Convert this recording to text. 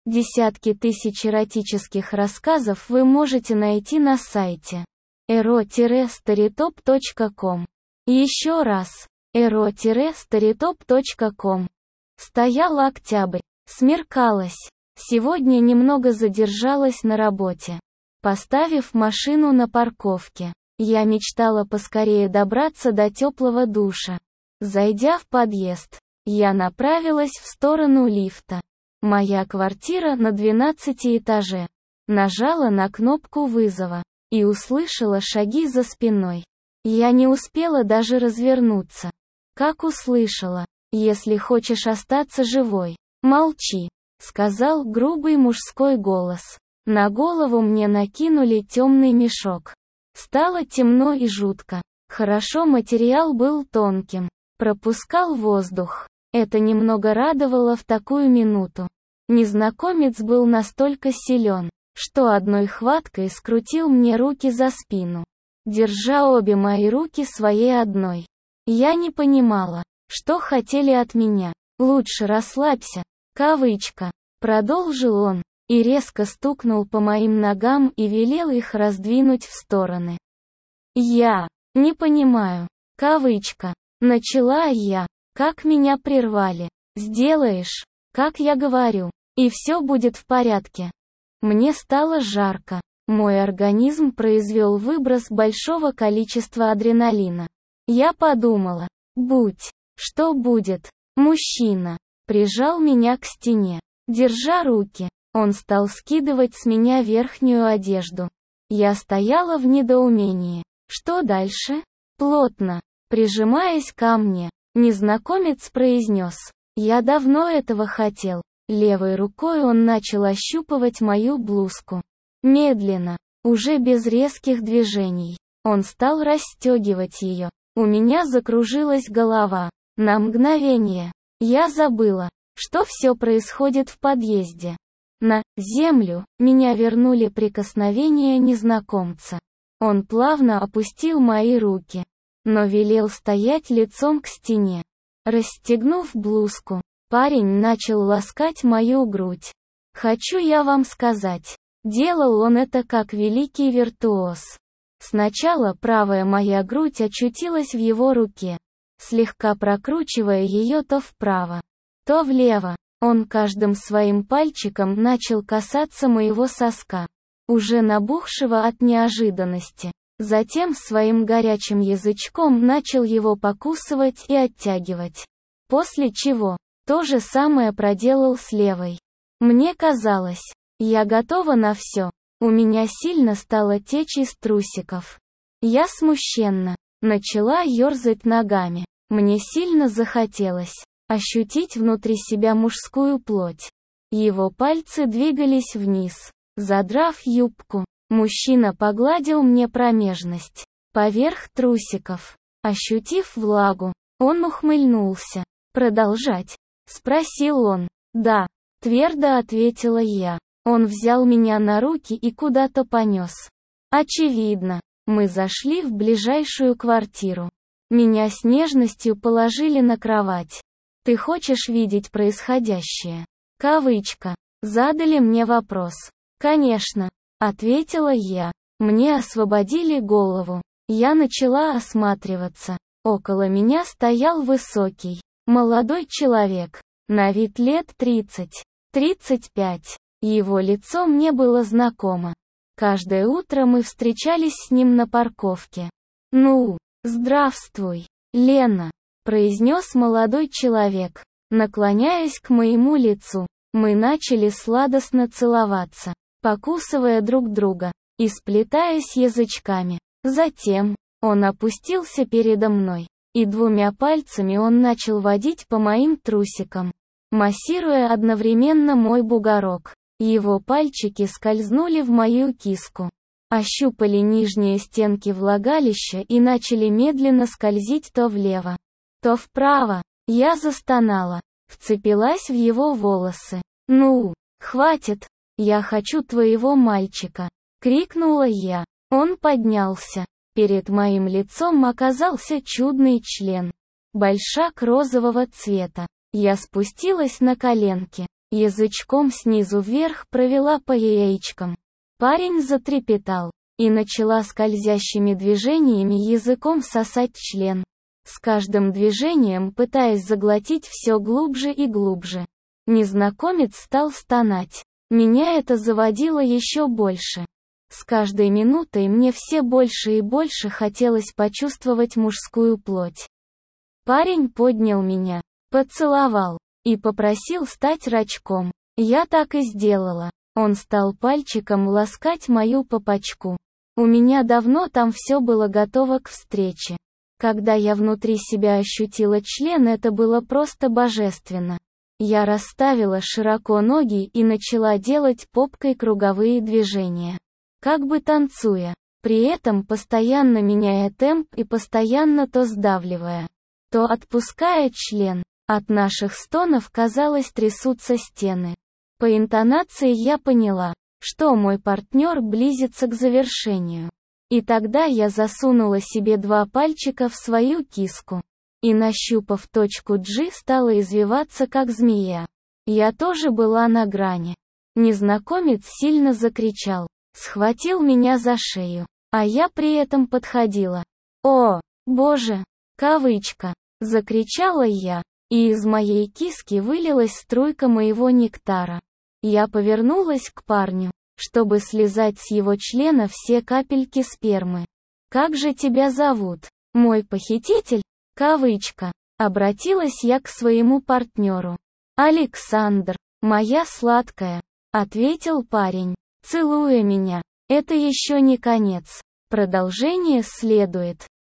Десятки тысяч эротических рассказов вы можете найти на сайте ero-storytop.com. Еще раз. ero-storytop.com. Стоял октябрь. Смеркалось. Сегодня немного задержалась на работе. Поставив машину на парковке, я мечтала поскорее добраться до теплого душа. Зайдя в подъезд, я направилась в сторону лифта. Моя квартира на 12 этаже. Нажала на кнопку вызова и услышала шаги за спиной. Я не успела даже развернуться. Как услышала: «Если хочешь остаться живой, молчи», — сказал грубый мужской голос. На голову мне накинули темный мешок. Стало темно и жутко. Хорошо, материал был тонким, пропускал воздух. Это немного радовало в такую минуту. Незнакомец был настолько силен, что одной хваткой скрутил мне руки за спину, держа обе мои руки своей одной. Я не понимала, что хотели от меня. «Лучше расслабься», кавычка, продолжил он, и резко стукнул по моим ногам и велел их раздвинуть в стороны. «Я не понимаю», кавычка, начала я, как меня прервали. «Сделаешь, как я говорю, и все будет в порядке». Мне стало жарко. Мой организм произвел выброс большого количества адреналина. Я подумала: будь, что будет. Мужчина прижал меня к стене, держа руки. Он стал скидывать с меня верхнюю одежду. Я стояла в недоумении. Что дальше? Плотно прижимаясь ко мне, незнакомец произнес: «Я давно этого хотел». Левой рукой он начал ощупывать мою блузку. Медленно, уже без резких движений, он стал расстегивать ее. У меня закружилась голова. На мгновение я забыла, что все происходит в подъезде. На землю меня вернули прикосновения незнакомца. Он плавно опустил мои руки, но велел стоять лицом к стене. Расстегнув блузку, парень начал ласкать мою грудь. Хочу я вам сказать, делал он это как великий виртуоз. Сначала правая моя грудь очутилась в его руке, слегка прокручивая ее то вправо, то влево. Он каждым своим пальчиком начал касаться моего соска, уже набухшего от неожиданности. Затем своим горячим язычком начал его покусывать и оттягивать. После чего то же самое проделал с левой. Мне казалось, я готова на все. У меня сильно стало течь из трусиков. Я смущенно начала ерзать ногами. Мне сильно захотелось ощутить внутри себя мужскую плоть. Его пальцы двигались вниз, задрав юбку. Мужчина погладил мне промежность, поверх трусиков. Ощутив влагу, он ухмыльнулся. «Продолжать?» — спросил он. «Да», — твердо ответила я. Он взял меня на руки и куда-то понес. Очевидно, мы зашли в ближайшую квартиру. Меня с нежностью положили на кровать. «Ты хочешь видеть происходящее?» Кавычка. Задали мне вопрос. «Конечно», — ответила я. Мне освободили голову. Я начала осматриваться. Около меня стоял высокий, молодой человек, на вид лет 30-35. Его лицо мне было знакомо. Каждое утро мы встречались с ним на парковке. «Ну, здравствуй, Лена», — произнес молодой человек, наклоняясь к моему лицу. Мы начали сладостно целоваться, покусывая друг друга и сплетаясь язычками. Затем он опустился передо мной, и двумя пальцами он начал водить по моим трусикам, массируя одновременно мой бугорок. Его пальчики скользнули в мою киску, ощупали нижние стенки влагалища и начали медленно скользить то влево, то вправо. Я застонала, вцепилась в его волосы. «Ну, хватит, я хочу твоего мальчика», — крикнула я. Он поднялся. Перед моим лицом оказался чудный член. Большак розового цвета. Я спустилась на коленки. Язычком снизу вверх провела по яичкам. Парень затрепетал, и начала скользящими движениями языком сосать член. С каждым движением пытаясь заглотить все глубже и глубже. Незнакомец стал стонать. Меня это заводило еще больше. С каждой минутой мне все больше и больше хотелось почувствовать мужскую плоть. Парень поднял меня, поцеловал и попросил стать рачком. Я так и сделала. Он стал пальчиком ласкать мою попочку. У меня давно там все было готово к встрече. Когда я внутри себя ощутила член, это было просто божественно. Я расставила широко ноги и начала делать попкой круговые движения. Как бы танцуя, при этом постоянно меняя темп и постоянно то сдавливая, то отпуская член. От наших стонов, казалось, трясутся стены. По интонации я поняла, что мой партнер близится к завершению. И тогда я засунула себе 2 пальчика в свою киску. И, нащупав точку G, стала извиваться как змея. Я тоже была на грани. Незнакомец сильно закричал. Схватил меня за шею. А я при этом подходила. «О, боже!» Кавычка. Закричала я. И из моей киски вылилась струйка моего нектара. Я повернулась к парню, чтобы слизать с его члена все капельки спермы. «Как же тебя зовут, мой похититель?» Кавычка. Обратилась я к своему партнеру. «Александр, моя сладкая», — ответил парень, целуя меня. «Это еще не конец. Продолжение следует».